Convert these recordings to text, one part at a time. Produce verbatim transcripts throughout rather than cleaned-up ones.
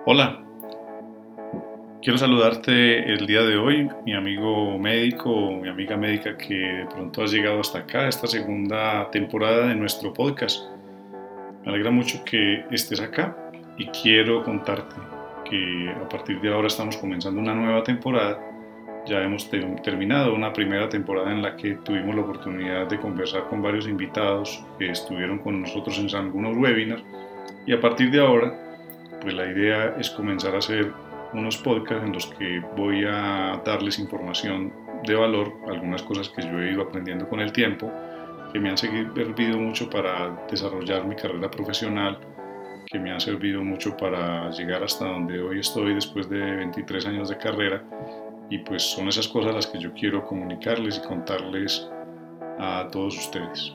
Hola, quiero saludarte el día de hoy, mi amigo médico, mi amiga médica que de pronto has llegado hasta acá, esta segunda temporada de nuestro podcast. Me alegra mucho que estés acá y quiero contarte que a partir de ahora estamos comenzando una nueva temporada. Ya hemos ter- terminado una primera temporada en la que tuvimos la oportunidad de conversar con varios invitados que estuvieron con nosotros en algunos webinars y a partir de ahora pues la idea es comenzar a hacer unos podcasts en los que voy a darles información de valor, algunas cosas que yo he ido aprendiendo con el tiempo, que me han servido mucho para desarrollar mi carrera profesional, que me han servido mucho para llegar hasta donde hoy estoy después de veintitrés años de carrera, y pues son esas cosas las que yo quiero comunicarles y contarles a todos ustedes.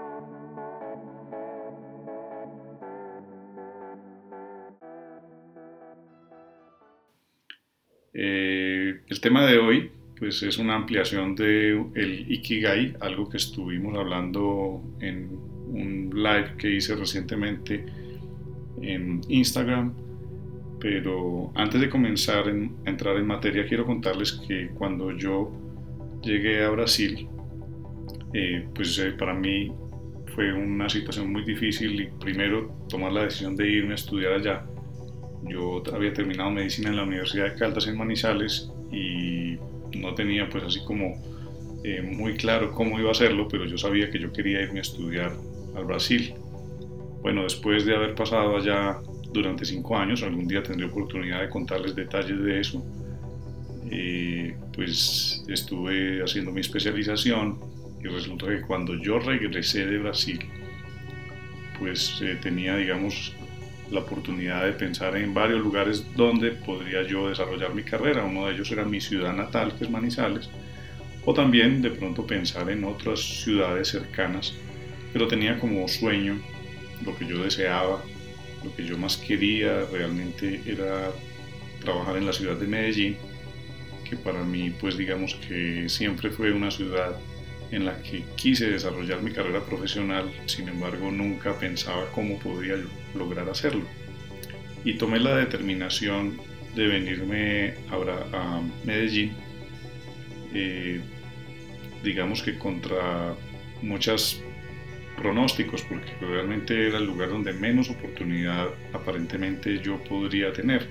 Eh, el tema de hoy pues es una ampliación de el Ikigai, algo que estuvimos hablando en un live que hice recientemente en Instagram. Pero antes de comenzar en, a entrar en materia, quiero contarles que cuando yo llegué a Brasil, eh, pues eh, para mí fue una situación muy difícil y primero tomar la decisión de irme a estudiar allá. Yo había terminado medicina en la Universidad de Caldas en Manizales y no tenía pues así como eh, muy claro cómo iba a hacerlo, pero yo sabía que yo quería irme a estudiar al Brasil. Bueno, después de haber pasado allá durante cinco años, algún día tendré oportunidad de contarles detalles de eso, eh, pues estuve haciendo mi especialización y resulta que cuando yo regresé de Brasil, pues eh, tenía, digamos, la oportunidad de pensar en varios lugares donde podría yo desarrollar mi carrera. Uno de ellos era mi ciudad natal, que es Manizales, o también de pronto pensar en otras ciudades cercanas, pero tenía como sueño, lo que yo deseaba, lo que yo más quería realmente era trabajar en la ciudad de Medellín, que para mí pues digamos que siempre fue una ciudad en la que quise desarrollar mi carrera profesional, sin embargo nunca pensaba cómo podría lograr hacerlo. Y tomé la determinación de venirme a, Medellín, eh, digamos que contra muchos pronósticos, porque realmente era el lugar donde menos oportunidad aparentemente yo podría tener.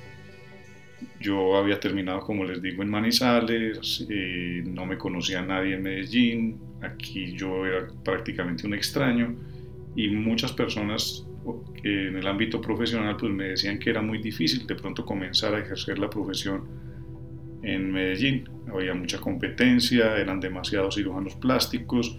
Yo había terminado, como les digo, en Manizales, eh, no me conocía a nadie en Medellín, aquí yo era prácticamente un extraño y muchas personas eh, en el ámbito profesional pues me decían que era muy difícil de pronto comenzar a ejercer la profesión en Medellín. Había mucha competencia, eran demasiados cirujanos plásticos,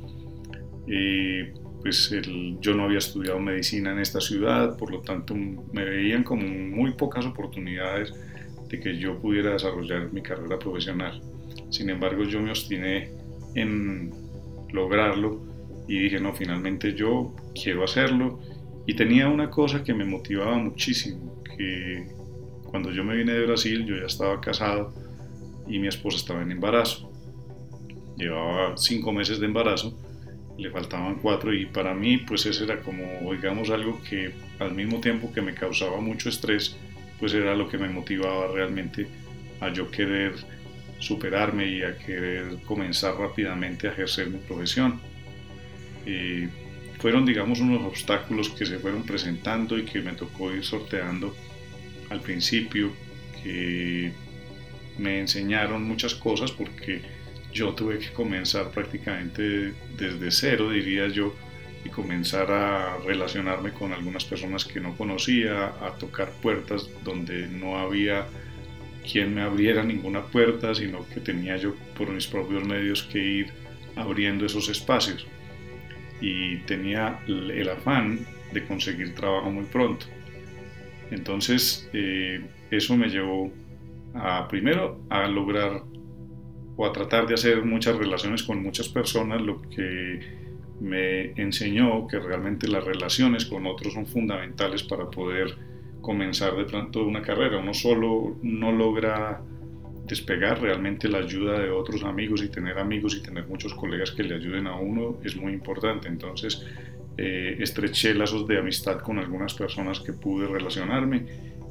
eh, pues el, yo no había estudiado medicina en esta ciudad, por lo tanto me veían como muy pocas oportunidades de que yo pudiera desarrollar mi carrera profesional. Sin embargo, yo me obstiné en lograrlo y dije, no, finalmente yo quiero hacerlo. Y tenía una cosa que me motivaba muchísimo, que cuando yo me vine de Brasil, yo ya estaba casado y mi esposa estaba en embarazo. Llevaba cinco meses de embarazo, le faltaban cuatro y para mí pues ese era como, digamos, algo que al mismo tiempo que me causaba mucho estrés, pues era lo que me motivaba realmente a yo querer superarme y a querer comenzar rápidamente a ejercer mi profesión. Eh, fueron, digamos, unos obstáculos que se fueron presentando y que me tocó ir sorteando al principio, que me enseñaron muchas cosas porque yo tuve que comenzar prácticamente desde cero, diría yo, y comenzar a relacionarme con algunas personas que no conocía, a tocar puertas donde no había quien me abriera ninguna puerta, sino que tenía yo por mis propios medios que ir abriendo esos espacios. Y tenía el afán de conseguir trabajo muy pronto. Entonces, eh, eso me llevó a, primero, a lograr o a tratar de hacer muchas relaciones con muchas personas, lo que me enseñó que realmente las relaciones con otros son fundamentales para poder comenzar de pronto una carrera. Uno solo no logra despegar, realmente la ayuda de otros amigos y tener amigos y tener muchos colegas que le ayuden a uno es muy importante. Entonces eh, estreché lazos de amistad con algunas personas que pude relacionarme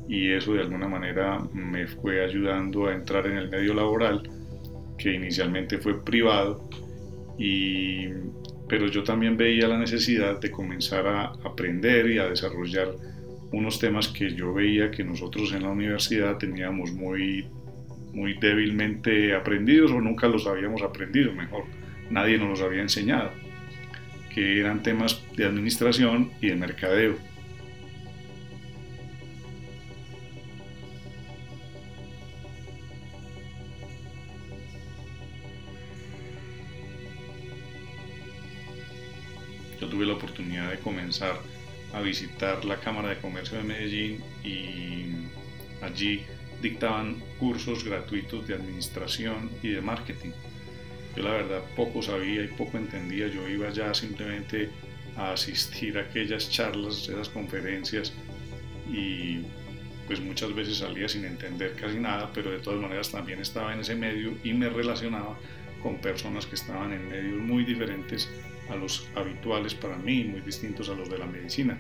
y eso de alguna manera me fue ayudando a entrar en el medio laboral, que inicialmente fue privado, y, pero yo también veía la necesidad de comenzar a aprender y a desarrollar unos temas que yo veía que nosotros en la universidad teníamos muy, muy débilmente aprendidos, o nunca los habíamos aprendido, mejor, nadie nos los había enseñado, que eran temas de administración y de mercadeo. Yo tuve la oportunidad de comenzar a visitar la Cámara de Comercio de Medellín, y allí dictaban cursos gratuitos de administración y de marketing. Yo la verdad poco sabía y poco entendía, yo iba ya simplemente a asistir a aquellas charlas, esas conferencias, y pues muchas veces salía sin entender casi nada, pero de todas maneras también estaba en ese medio y me relacionaba con personas que estaban en medios muy diferentes a los habituales para mí, muy distintos a los de la medicina.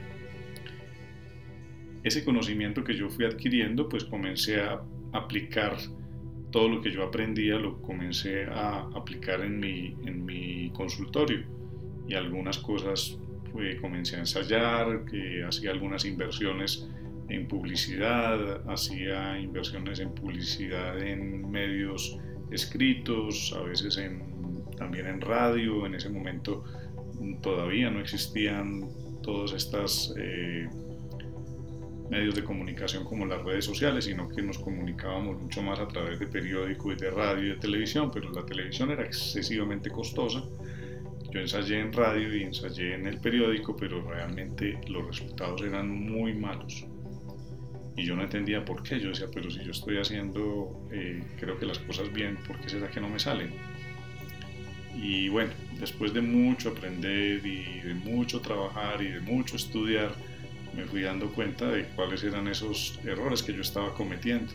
Ese conocimiento que yo fui adquiriendo, pues comencé a aplicar todo lo que yo aprendía, lo comencé a aplicar en mi, en mi consultorio, y algunas cosas pues, comencé a ensayar, que hacía algunas inversiones en publicidad, hacía inversiones en publicidad en medios escritos, a veces en, también en radio. En ese momento todavía no existían todas estas eh, medios de comunicación como las redes sociales, sino que nos comunicábamos mucho más a través de periódico y de radio y de televisión, pero la televisión era excesivamente costosa. Yo ensayé en radio y ensayé en el periódico, pero realmente los resultados eran muy malos. Y yo no entendía por qué. Yo decía, pero si yo estoy haciendo, eh, creo que las cosas bien, ¿por qué será que no me salen? Y bueno, después de mucho aprender y de mucho trabajar y de mucho estudiar, me fui dando cuenta de cuáles eran esos errores que yo estaba cometiendo.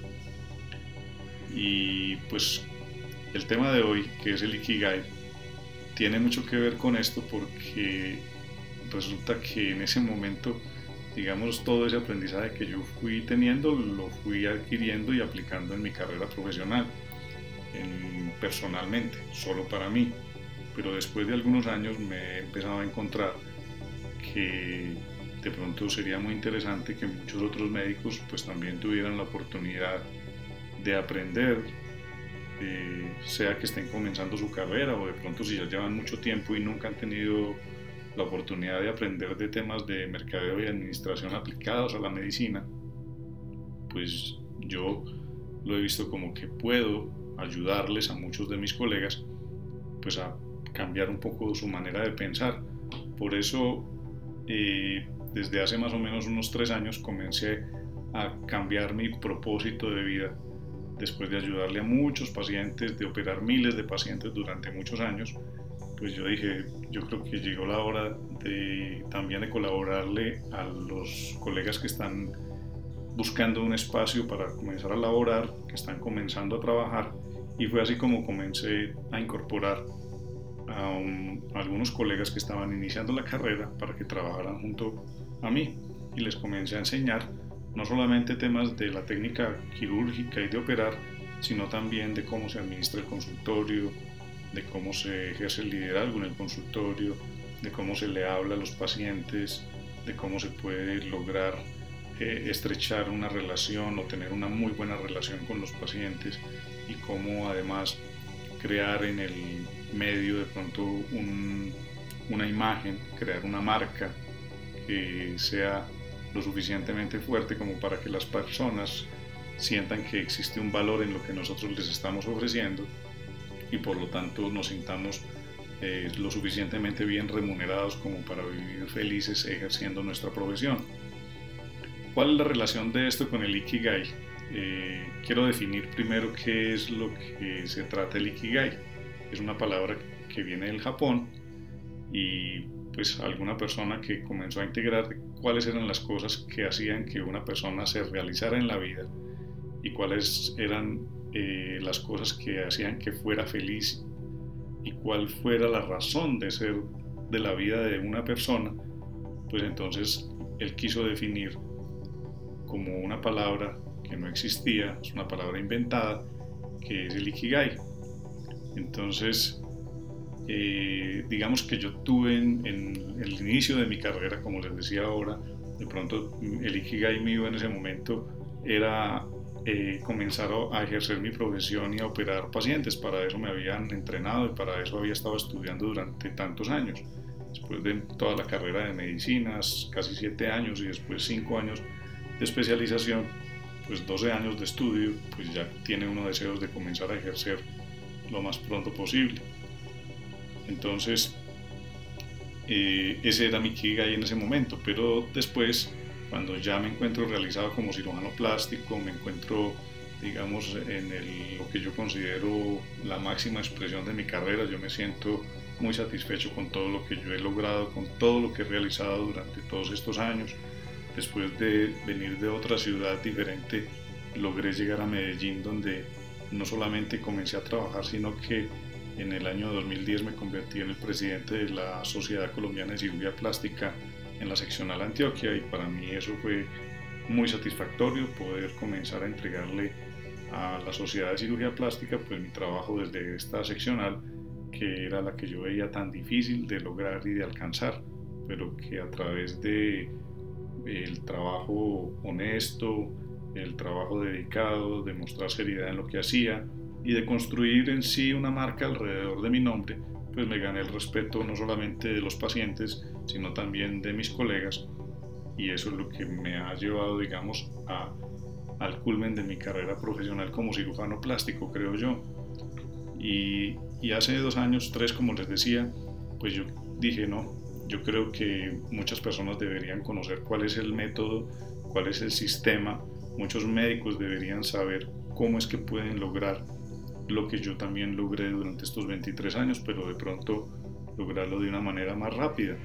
Y pues el tema de hoy, que es el Ikigai, tiene mucho que ver con esto, porque resulta que en ese momento, digamos, todo ese aprendizaje que yo fui teniendo lo fui adquiriendo y aplicando en mi carrera profesional, en, personalmente, solo para mí. Pero después de algunos años me he empezado a encontrar que de pronto sería muy interesante que muchos otros médicos pues también tuvieran la oportunidad de aprender, eh, sea que estén comenzando su carrera, o de pronto si ya llevan mucho tiempo y nunca han tenido la oportunidad de aprender de temas de mercadeo y administración aplicados a la medicina. Pues yo lo he visto como que puedo ayudarles a muchos de mis colegas pues a cambiar un poco su manera de pensar. Por eso eh, desde hace más o menos unos tres años comencé a cambiar mi propósito de vida. Después de ayudarle a muchos pacientes, de operar miles de pacientes durante muchos años, pues yo dije, yo creo que llegó la hora de también de colaborarle a los colegas que están buscando un espacio para comenzar a laborar, que están comenzando a trabajar, y fue así como comencé a incorporar a, un, a algunos colegas que estaban iniciando la carrera para que trabajaran junto a mí, y les comencé a enseñar no solamente temas de la técnica quirúrgica y de operar, sino también de cómo se administra el consultorio, de cómo se ejerce el liderazgo en el consultorio, de cómo se le habla a los pacientes, de cómo se puede lograr eh, estrechar una relación o tener una muy buena relación con los pacientes, y cómo además crear en el medio de pronto un, una imagen, crear una marca que sea lo suficientemente fuerte como para que las personas sientan que existe un valor en lo que nosotros les estamos ofreciendo, y por lo tanto nos sintamos eh, lo suficientemente bien remunerados como para vivir felices ejerciendo nuestra profesión. ¿Cuál es la relación de esto con el Ikigai? Eh, quiero definir primero qué es lo que se trata el Ikigai. Es una palabra que viene del Japón, y pues alguna persona que comenzó a integrar cuáles eran las cosas que hacían que una persona se realizara en la vida, y cuáles eran eh, las cosas que hacían que fuera feliz, y cuál fuera la razón de ser de la vida de una persona. Pues entonces él quiso definir como una palabra que no existía, es una palabra inventada, que es el Ikigai. Entonces, eh, digamos que yo tuve en, en el inicio de mi carrera, como les decía ahora, de pronto el Ikigai mío en ese momento era eh, comenzar a ejercer mi profesión y a operar pacientes. Para eso me habían entrenado y para eso había estado estudiando durante tantos años. Después de toda la carrera de medicinas, casi siete años, y después cinco años de especialización, pues doce años de estudio, pues ya tiene uno deseos de comenzar a ejercer lo más pronto posible. Entonces, eh, ese era mi Ikigai en ese momento, pero después, cuando ya me encuentro realizado como cirujano plástico, me encuentro, digamos, en el, lo que yo considero la máxima expresión de mi carrera, yo me siento muy satisfecho con todo lo que yo he logrado, con todo lo que he realizado durante todos estos años. Después de venir de otra ciudad diferente, logré llegar a Medellín, donde no solamente comencé a trabajar, sino que en el año dos mil diez me convertí en el presidente de la Sociedad Colombiana de Cirugía Plástica en la seccional Antioquia, y para mí eso fue muy satisfactorio, poder comenzar a entregarle a la Sociedad de Cirugía Plástica pues mi trabajo desde esta seccional, que era la que yo veía tan difícil de lograr y de alcanzar, pero que a través de el trabajo honesto, el trabajo dedicado, de mostrar seriedad en lo que hacía y de construir en sí una marca alrededor de mi nombre, pues me gané el respeto no solamente de los pacientes, sino también de mis colegas, y eso es lo que me ha llevado, digamos, a, al culmen de mi carrera profesional como cirujano plástico, creo yo. Y, y hace dos años, tres, como les decía, pues yo dije, no, yo creo que muchas personas deberían conocer cuál es el método, cuál es el sistema. Muchos médicos deberían saber cómo es que pueden lograr lo que yo también logré durante estos veintitrés años, pero de pronto lograrlo de una manera más rápida.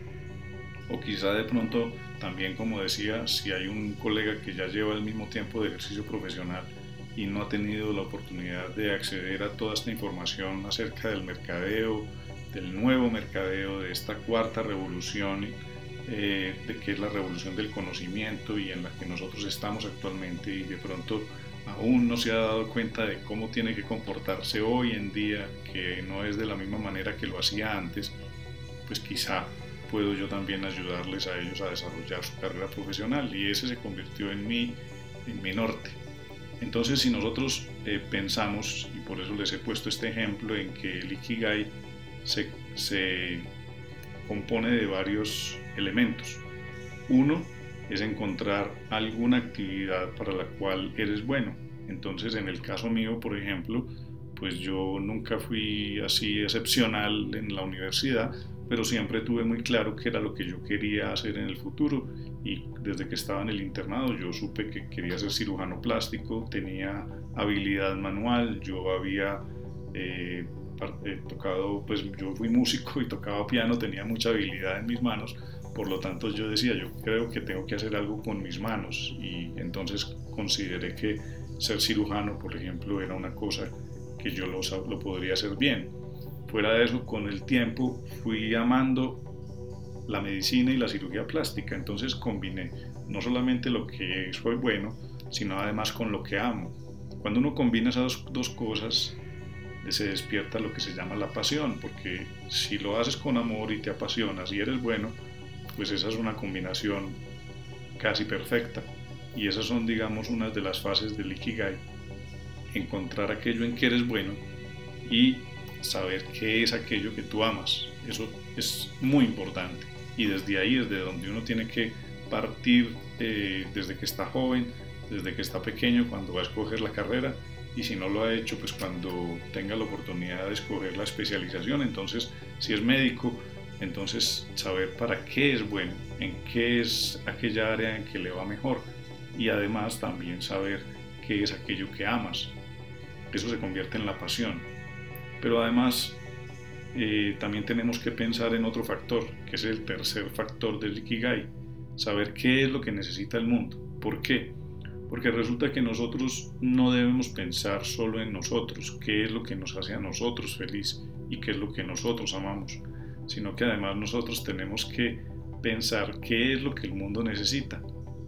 O quizá de pronto también, como decía, si hay un colega que ya lleva el mismo tiempo de ejercicio profesional y no ha tenido la oportunidad de acceder a toda esta información acerca del mercadeo, del nuevo mercadeo, de esta cuarta revolución, eh, de que es la revolución del conocimiento y en la que nosotros estamos actualmente, y de pronto aún no se ha dado cuenta de cómo tiene que comportarse hoy en día, que no es de la misma manera que lo hacía antes, pues quizá puedo yo también ayudarles a ellos a desarrollar su carrera profesional, y ese se convirtió en mi, en mi norte. Entonces, si nosotros eh, pensamos, y por eso les he puesto este ejemplo, en que el Ikigai se, se compone de varios elementos. Uno es encontrar alguna actividad para la cual eres bueno. Entonces, en el caso mío, por ejemplo, pues yo nunca fui así excepcional en la universidad, pero siempre tuve muy claro qué era lo que yo quería hacer en el futuro, y desde que estaba en el internado yo supe que quería ser cirujano plástico, tenía habilidad manual, yo había eh, eh, tocado, pues yo fui músico y tocaba piano, tenía mucha habilidad en mis manos, por lo tanto yo decía, yo creo que tengo que hacer algo con mis manos, y entonces consideré que ser cirujano, por ejemplo, era una cosa que yo lo, lo podría hacer bien. Fuera de eso, con el tiempo fui amando la medicina y la cirugía plástica, entonces combiné no solamente lo que soy bueno, sino además con lo que amo. Cuando uno combina esas dos cosas, se despierta lo que se llama la pasión, porque si lo haces con amor y te apasionas y eres bueno, pues esa es una combinación casi perfecta, y esas son, digamos, unas de las fases del Ikigai: encontrar aquello en que eres bueno y saber qué es aquello que tú amas. Eso es muy importante, y desde ahí es de donde uno tiene que partir, eh, desde que está joven, desde que está pequeño, cuando va a escoger la carrera, y si no lo ha hecho, pues cuando tenga la oportunidad de escoger la especialización. Entonces, si es médico, entonces saber para qué es bueno, en qué es aquella área en que le va mejor, y además también saber qué es aquello que amas. Eso se convierte en la pasión. Pero además eh, también tenemos que pensar en otro factor, que es el tercer factor del Ikigai: saber qué es lo que necesita el mundo. ¿Por qué? Porque resulta que nosotros no debemos pensar solo en nosotros, qué es lo que nos hace a nosotros feliz y qué es lo que nosotros amamos, sino que además nosotros tenemos que pensar qué es lo que el mundo necesita.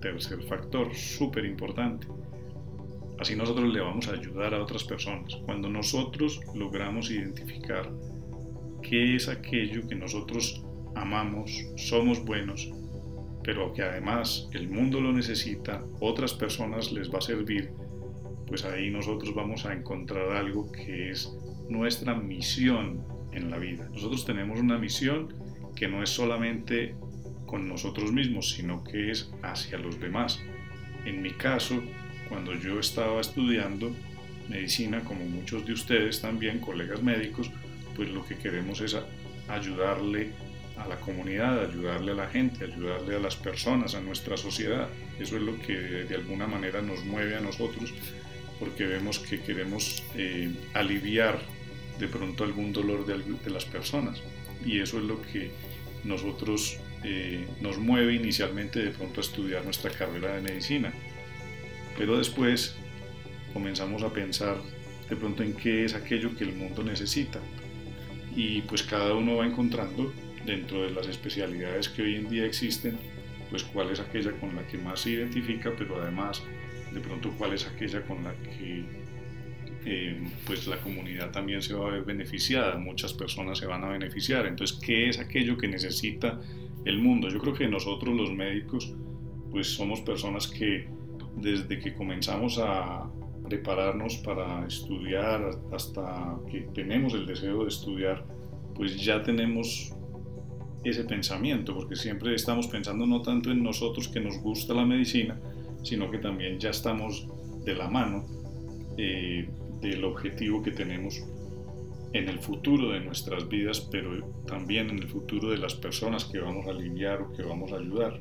tercer factor, súper importante. Así nosotros le vamos a ayudar a otras personas. Cuando nosotros logramos identificar qué es aquello que nosotros amamos, somos buenos, pero que además el mundo lo necesita, otras personas les va a servir, pues ahí nosotros vamos a encontrar algo que es nuestra misión en la vida. Nosotros tenemos una misión que no es solamente con nosotros mismos, sino que es hacia los demás. En mi caso, cuando yo estaba estudiando medicina, como muchos de ustedes también, colegas médicos, pues lo que queremos es ayudarle a la comunidad, ayudarle a la gente, ayudarle a las personas, a nuestra sociedad. Eso es lo que de alguna manera nos mueve a nosotros, porque vemos que queremos eh, aliviar de pronto algún dolor de, de las personas, y eso es lo que nosotros eh, nos mueve inicialmente de pronto a estudiar nuestra carrera de medicina, pero después comenzamos a pensar de pronto en qué es aquello que el mundo necesita, y pues cada uno va encontrando dentro de las especialidades que hoy en día existen, pues cuál es aquella con la que más se identifica, pero además de pronto cuál es aquella con la que eh, pues la comunidad también se va a ver beneficiada, muchas personas se van a beneficiar. Entonces, ¿qué es aquello que necesita el mundo? Yo creo que nosotros los médicos pues somos personas que desde que comenzamos a prepararnos para estudiar hasta que tenemos el deseo de estudiar, pues ya tenemos ese pensamiento, porque siempre estamos pensando no tanto en nosotros que nos gusta la medicina, sino que también ya estamos de la mano eh, del objetivo que tenemos en el futuro de nuestras vidas, pero también en el futuro de las personas que vamos a aliviar o que vamos a ayudar.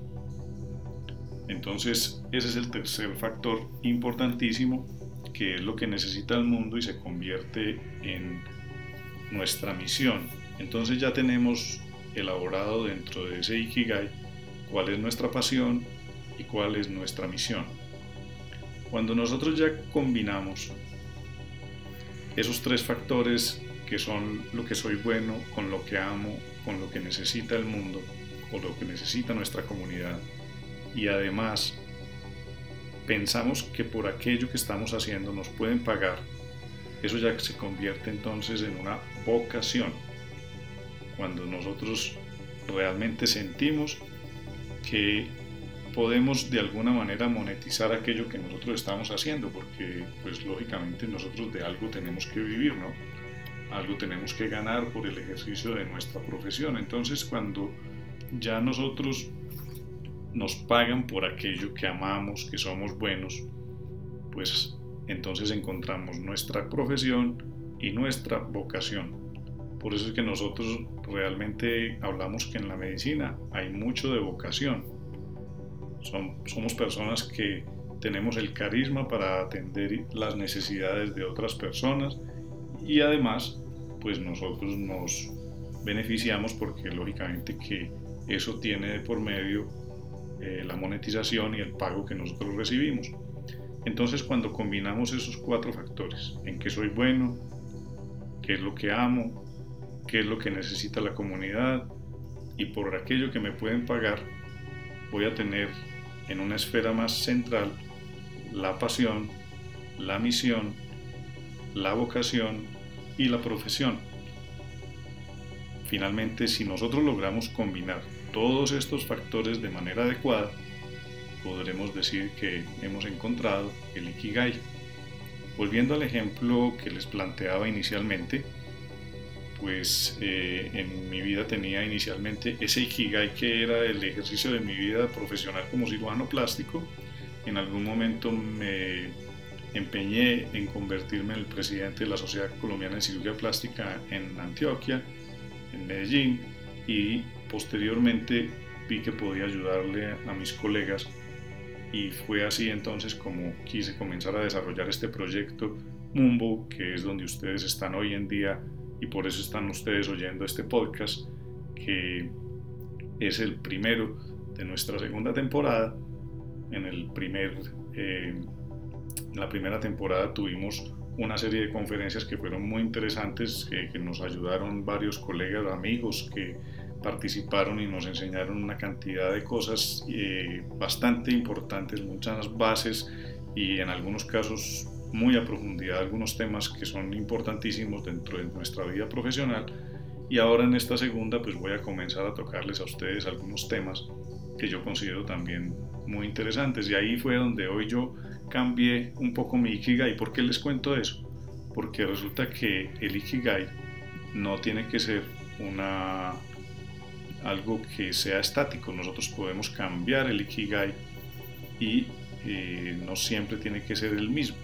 Entonces, ese es el tercer factor importantísimo, que es lo que necesita el mundo y se convierte en nuestra misión. Entonces ya tenemos elaborado dentro de ese Ikigai cuál es nuestra pasión y cuál es nuestra misión. Cuando nosotros ya combinamos esos tres factores, que son lo que soy bueno, con lo que amo, con lo que necesita el mundo o lo que necesita nuestra comunidad, y además pensamos que por aquello que estamos haciendo nos pueden pagar, eso ya se convierte entonces en una vocación. Cuando nosotros realmente sentimos que podemos de alguna manera monetizar aquello que nosotros estamos haciendo, porque pues lógicamente nosotros de algo tenemos que vivir, ¿no? Algo tenemos que ganar por el ejercicio de nuestra profesión. Entonces, cuando ya nosotros nos pagan por aquello que amamos, que somos buenos, pues entonces encontramos nuestra profesión y nuestra vocación. Por eso es que nosotros realmente hablamos que en la medicina hay mucho de vocación. Son, somos personas que tenemos el carisma para atender las necesidades de otras personas, y además pues nosotros nos beneficiamos porque lógicamente que eso tiene de por medio eh, la monetización y el pago que nosotros recibimos. Entonces, cuando combinamos esos cuatro factores, en qué soy bueno, qué es lo que amo, qué es lo que necesita la comunidad, y por aquello que me pueden pagar, voy a tener en una esfera más central la pasión, la misión, la vocación y la profesión. Finalmente, si nosotros logramos combinar todos estos factores de manera adecuada, podremos decir que hemos encontrado el Ikigai. Volviendo al ejemplo que les planteaba inicialmente, pues eh, en mi vida tenía inicialmente ese Ikigai, que era el ejercicio de mi vida profesional como cirujano plástico. En algún momento me empeñé en convertirme en el presidente de la Sociedad Colombiana de Cirugía Plástica en Antioquia, en Medellín, y posteriormente vi que podía ayudarle a mis colegas, y fue así entonces como quise comenzar a desarrollar este proyecto Mumbo, que es donde ustedes están hoy en día, y por eso están ustedes oyendo este podcast, que es el primero de nuestra segunda temporada. En el primer, eh, en la primera temporada tuvimos una serie de conferencias que fueron muy interesantes, que, que nos ayudaron varios colegas, amigos que participaron y nos enseñaron una cantidad de cosas eh, bastante importantes, muchas bases y en algunos casos muy a profundidad algunos temas que son importantísimos dentro de nuestra vida profesional. Y ahora en esta segunda pues voy a comenzar a tocarles a ustedes algunos temas que yo considero también muy interesantes, y ahí fue donde hoy yo cambié un poco mi Ikigai. ¿Por qué les cuento eso? Porque resulta que el Ikigai no tiene que ser una algo que sea estático. Nosotros podemos cambiar el Ikigai y eh, no siempre tiene que ser el mismo.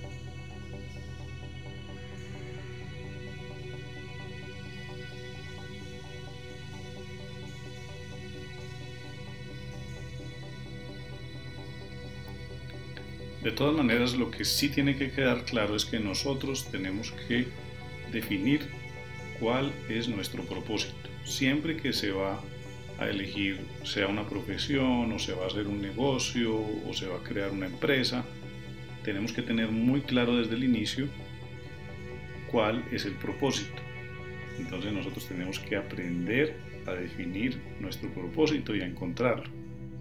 De todas maneras, lo que sí tiene que quedar claro es que nosotros tenemos que definir cuál es nuestro propósito. Siempre que se va a elegir, sea una profesión, o se va a hacer un negocio, o se va a crear una empresa, tenemos que tener muy claro desde el inicio cuál es el propósito. Entonces nosotros tenemos que aprender a definir nuestro propósito y a encontrarlo.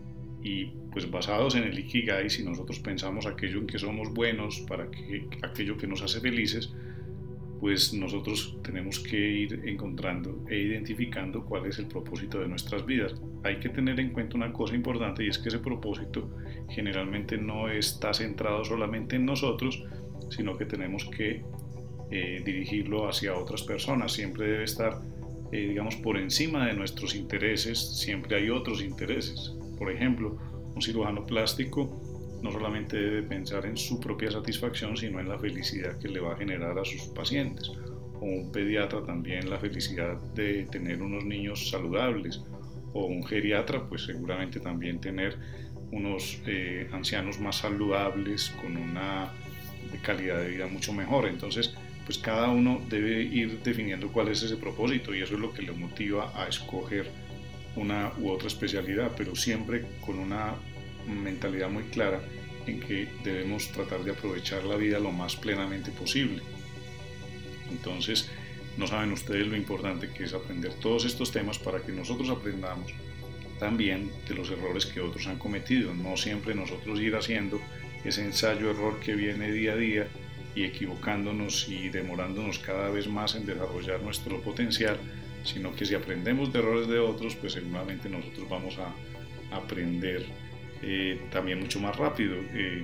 Y pues basados en el Ikigai, si nosotros pensamos aquello en que somos buenos, para que, aquello que nos hace felices, pues nosotros tenemos que ir encontrando e identificando cuál es el propósito de nuestras vidas. Hay que tener en cuenta una cosa importante, y es que ese propósito generalmente no está centrado solamente en nosotros, sino que tenemos que eh, dirigirlo hacia otras personas. Siempre debe estar, eh, digamos, por encima de nuestros intereses. Siempre hay otros intereses. Por ejemplo, un cirujano plástico no solamente debe pensar en su propia satisfacción, sino en la felicidad que le va a generar a sus pacientes. O un pediatra también la felicidad de tener unos niños saludables. O un geriatra, pues seguramente también tener unos eh, ancianos más saludables, con una calidad de vida mucho mejor. Entonces, pues cada uno debe ir definiendo cuál es ese propósito, y eso es lo que le motiva a escoger una u otra especialidad, pero siempre con una mentalidad muy clara en que debemos tratar de aprovechar la vida lo más plenamente posible. Entonces, no saben ustedes lo importante que es aprender todos estos temas para que nosotros aprendamos también de los errores que otros han cometido. No siempre nosotros ir haciendo ese ensayo-error que viene día a día y equivocándonos y demorándonos cada vez más en desarrollar nuestro potencial, sino que si aprendemos de errores de otros, pues seguramente nosotros vamos a aprender eh, también mucho más rápido. Eh,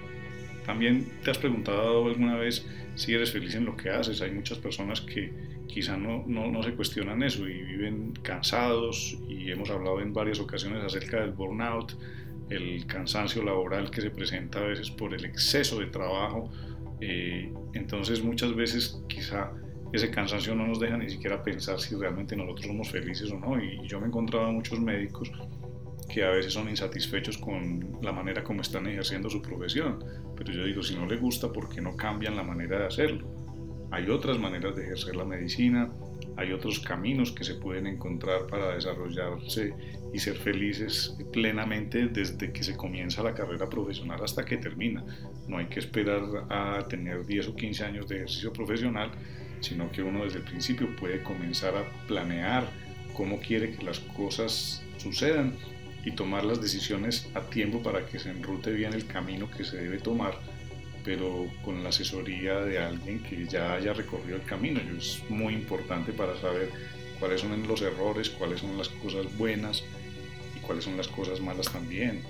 también te has preguntado alguna vez si eres feliz en lo que haces. Hay muchas personas que quizá no, no, no se cuestionan eso y viven cansados, y hemos hablado en varias ocasiones acerca del burnout, el cansancio laboral que se presenta a veces por el exceso de trabajo. Eh, entonces muchas veces quizá ese cansancio no nos deja ni siquiera pensar si realmente nosotros somos felices o no, y yo me he encontrado a muchos médicos que a veces son insatisfechos con la manera como están ejerciendo su profesión, pero yo digo, si no les gusta, ¿por qué no cambian la manera de hacerlo? Hay otras maneras de ejercer la medicina, hay otros caminos que se pueden encontrar para desarrollarse y ser felices plenamente desde que se comienza la carrera profesional hasta que termina. No hay que esperar a tener diez o quince años de ejercicio profesional, sino que uno desde el principio puede comenzar a planear cómo quiere que las cosas sucedan y tomar las decisiones a tiempo para que se enrute bien el camino que se debe tomar, pero con la asesoría de alguien que ya haya recorrido el camino. Y es muy importante para saber cuáles son los errores, cuáles son las cosas buenas y cuáles son las cosas malas también.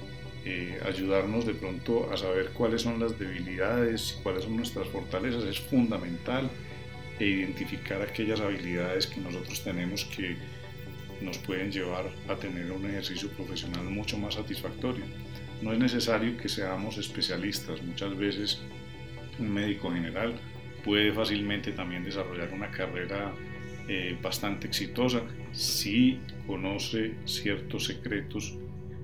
Eh, ayudarnos de pronto a saber cuáles son las debilidades y cuáles son nuestras fortalezas es fundamental, e identificar aquellas habilidades que nosotros tenemos que nos pueden llevar a tener un ejercicio profesional mucho más satisfactorio. No es necesario que seamos especialistas. Muchas veces un médico general puede fácilmente también desarrollar una carrera eh, bastante exitosa si conoce ciertos secretos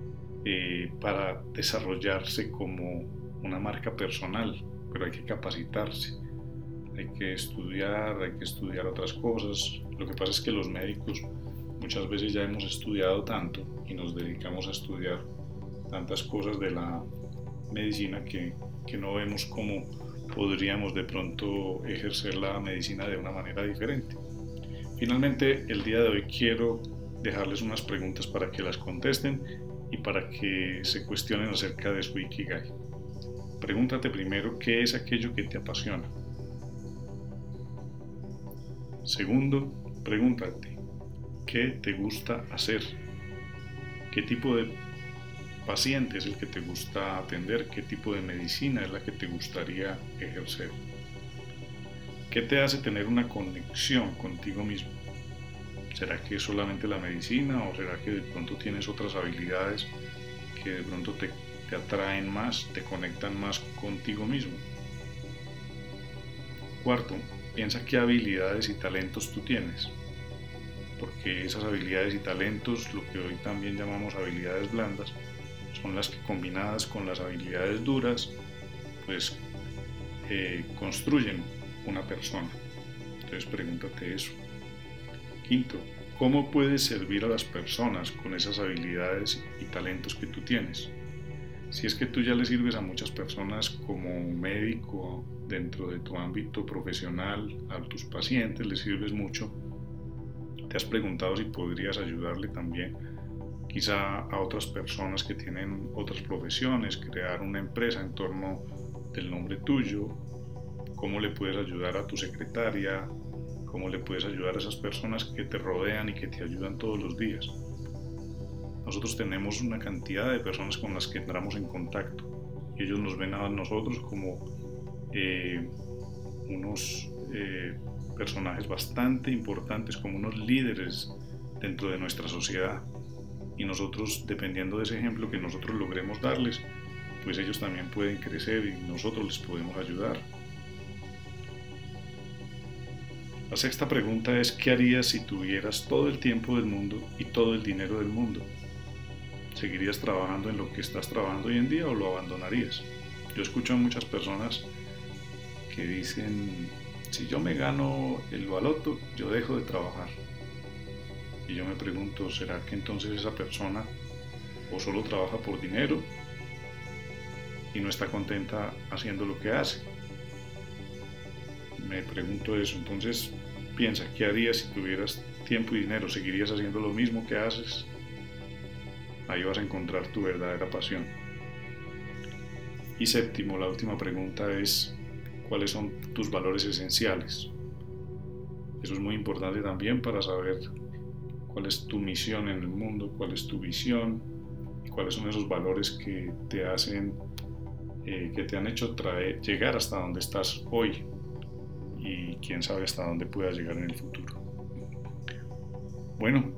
eh, para desarrollarse como una marca personal, pero hay que capacitarse. Hay que estudiar, hay que estudiar otras cosas. Lo que pasa es que los médicos muchas veces ya hemos estudiado tanto y nos dedicamos a estudiar tantas cosas de la medicina que, que no vemos cómo podríamos de pronto ejercer la medicina de una manera diferente. Finalmente, el día de hoy quiero dejarles unas preguntas para que las contesten y para que se cuestionen acerca de su Ikigai. Pregúntate primero qué es aquello que te apasiona. Segundo, pregúntate qué te gusta hacer, qué tipo de paciente es el que te gusta atender, qué tipo de medicina es la que te gustaría ejercer. ¿Qué te hace tener una conexión contigo mismo? ¿Será que es solamente la medicina o será que de pronto tienes otras habilidades que de pronto te, te atraen más, te conectan más contigo mismo? Cuarto, piensa qué habilidades y talentos tú tienes, porque esas habilidades y talentos, lo que hoy también llamamos habilidades blandas, son las que combinadas con las habilidades duras, pues eh, construyen una persona. Entonces pregúntate eso. Quinto, ¿cómo puedes servir a las personas con esas habilidades y talentos que tú tienes? Si es que tú ya le sirves a muchas personas como médico dentro de tu ámbito profesional, a tus pacientes les sirves mucho, ¿te has preguntado si podrías ayudarle también quizá a otras personas que tienen otras profesiones, crear una empresa en torno del nombre tuyo? ¿Cómo le puedes ayudar a tu secretaria? ¿Cómo le puedes ayudar a esas personas que te rodean y que te ayudan todos los días? Nosotros tenemos una cantidad de personas con las que entramos en contacto y ellos nos ven a nosotros como eh, unos eh, personajes bastante importantes, como unos líderes dentro de nuestra sociedad, y nosotros, dependiendo de ese ejemplo que nosotros logremos darles, pues ellos también pueden crecer y nosotros les podemos ayudar. La sexta pregunta es: ¿qué harías si tuvieras todo el tiempo del mundo y todo el dinero del mundo? ¿Seguirías trabajando en lo que estás trabajando hoy en día o lo abandonarías? Yo escucho a muchas personas que dicen: si yo me gano el baloto, yo dejo de trabajar. Y yo me pregunto, ¿será que entonces esa persona o solo trabaja por dinero y no está contenta haciendo lo que hace? Me pregunto eso. Entonces piensa, ¿qué harías si tuvieras tiempo y dinero? ¿Seguirías haciendo lo mismo que haces? Ahí vas a encontrar tu verdadera pasión. Y séptimo, la última pregunta es: ¿cuáles son tus valores esenciales? Eso es muy importante también para saber cuál es tu misión en el mundo, cuál es tu visión y cuáles son esos valores que te hacen, eh, que te han hecho traer, llegar hasta donde estás hoy, y quién sabe hasta dónde puedas llegar en el futuro. Bueno,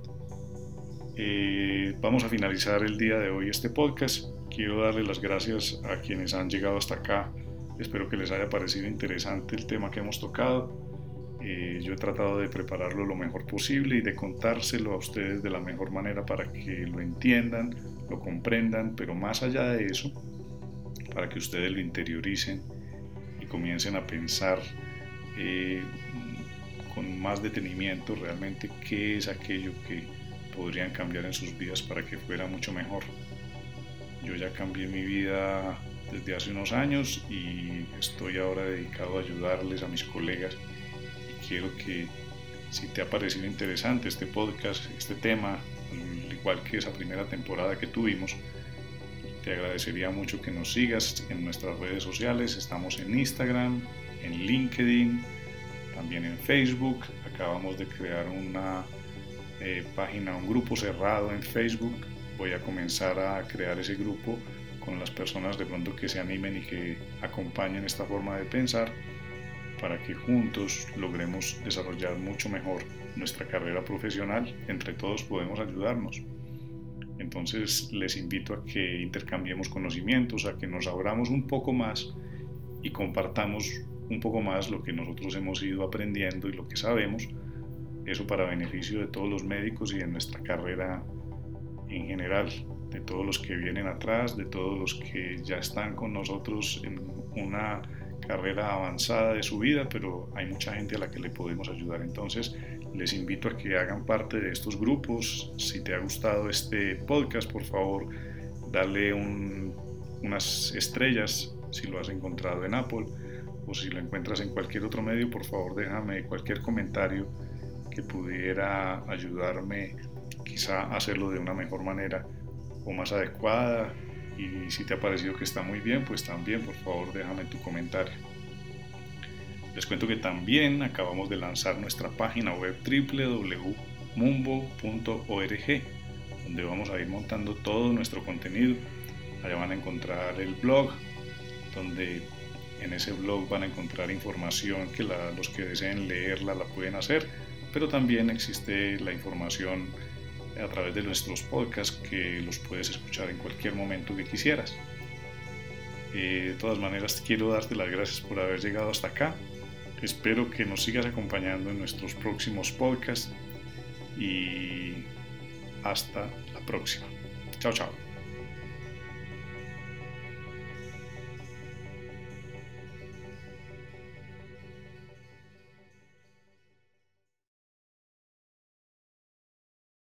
eh, vamos a finalizar el día de hoy este podcast. Quiero darle las gracias a quienes han llegado hasta acá. Espero que les haya parecido interesante el tema que hemos tocado. Eh, yo he tratado de prepararlo lo mejor posible y de contárselo a ustedes de la mejor manera para que lo entiendan, lo comprendan, pero más allá de eso, para que ustedes lo interioricen y comiencen a pensar eh, con más detenimiento realmente qué es aquello que podrían cambiar en sus vidas para que fuera mucho mejor. Yo ya cambié mi vida desde hace unos años y estoy ahora dedicado a ayudarles a mis colegas, y quiero que, si te ha parecido interesante este podcast, este tema, al igual que esa primera temporada que tuvimos, te agradecería mucho que nos sigas en nuestras redes sociales. Estamos en Instagram, en LinkedIn, también en Facebook. Acabamos de crear una eh, página, un grupo cerrado en Facebook. Voy a comenzar a crear ese grupo con las personas de pronto que se animen y que acompañen esta forma de pensar, para que juntos logremos desarrollar mucho mejor nuestra carrera profesional. Entre todos podemos ayudarnos. Entonces les invito a que intercambiemos conocimientos, a que nos abramos un poco más y compartamos un poco más lo que nosotros hemos ido aprendiendo y lo que sabemos, eso para beneficio de todos los médicos y de nuestra carrera en general, de todos los que vienen atrás, de todos los que ya están con nosotros en una carrera avanzada de su vida, pero hay mucha gente a la que le podemos ayudar. Entonces les invito a que hagan parte de estos grupos. Si te ha gustado este podcast, por favor, dale un, unas estrellas si lo has encontrado en Apple, o si lo encuentras en cualquier otro medio, por favor déjame cualquier comentario que pudiera ayudarme quizá a hacerlo de una mejor manera o más adecuada. Y si te ha parecido que está muy bien, pues también por favor déjame tu comentario. Les cuento que también acabamos de lanzar nuestra página web doble u doble u doble u punto mumbo punto org, donde vamos a ir montando todo nuestro contenido. Allá van a encontrar el blog, donde en ese blog van a encontrar información que la, los que deseen leerla la pueden hacer, pero también existe la información a través de nuestros podcasts que los puedes escuchar en cualquier momento que quisieras. Eh, de todas maneras, quiero darte las gracias por haber llegado hasta acá. Espero que nos sigas acompañando en nuestros próximos podcasts y hasta la próxima. Chao, chao.